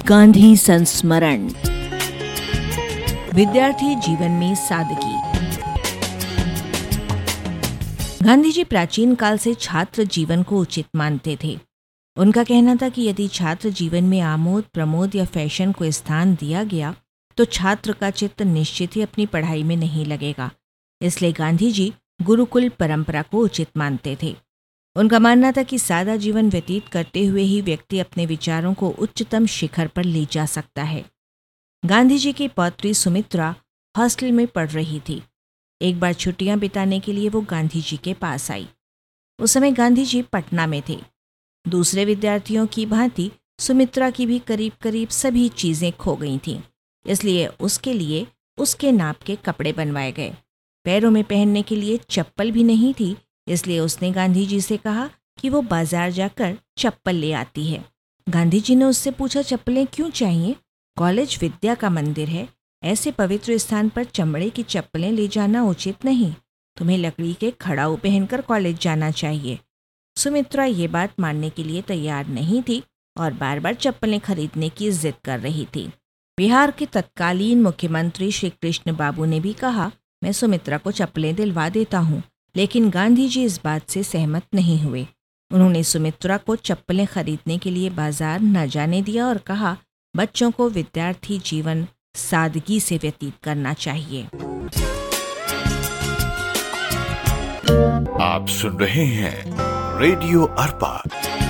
गांधी संस्मरण। विद्यार्थी जीवन में सादगी। गांधी जी प्राचीन काल से छात्र जीवन को उचित मानते थे। उनका कहना था कि यदि छात्र जीवन में आमोद प्रमोद या फैशन को स्थान दिया गया तो छात्र का चित्त निश्चित ही अपनी पढ़ाई में नहीं लगेगा। इसलिए गांधी जी गुरुकुल परंपरा को उचित मानते थे। उनका मानना था कि सादा जीवन व्यतीत करते हुए ही व्यक्ति अपने विचारों को उच्चतम शिखर पर ले जा सकता है। गांधी जी की पौत्री सुमित्रा हॉस्टल में पढ़ रही थी। एक बार छुट्टियां बिताने के लिए वो गांधी जी के पास आई। उस समय गांधी जी पटना में थे। दूसरे विद्यार्थियों की भांति सुमित्रा की भी करीब करीब सभी चीजें खो गई थीं। इसलिए उसके लिए उसके नाप के कपड़े बनवाए गए। पैरों में पहनने के लिए चप्पल भी नहीं थी, इसलिए उसने गांधी जी से कहा कि वो बाजार जाकर चप्पल ले आती है। गांधी जी ने उससे पूछा, चप्पलें क्यों चाहिए? कॉलेज विद्या का मंदिर है, ऐसे पवित्र स्थान पर चमड़े की चप्पलें ले जाना उचित नहीं। तुम्हें लकड़ी के खड़ाऊ पहनकर कॉलेज जाना चाहिए। सुमित्रा ये बात मानने के लिए तैयार नहीं थी और बार बार चप्पलें खरीदने की जिद कर रही थी। बिहार के तत्कालीन मुख्यमंत्री श्री कृष्ण बाबू ने भी कहा, मैं सुमित्रा को चप्पलें दिलवा देता हूँ, लेकिन गांधी जी इस बात से सहमत नहीं हुए। उन्होंने सुमित्रा को चप्पलें खरीदने के लिए बाजार न जाने दिया और कहा, बच्चों को विद्यार्थी जीवन सादगी से व्यतीत करना चाहिए। आप सुन रहे हैं रेडियो अर्पा।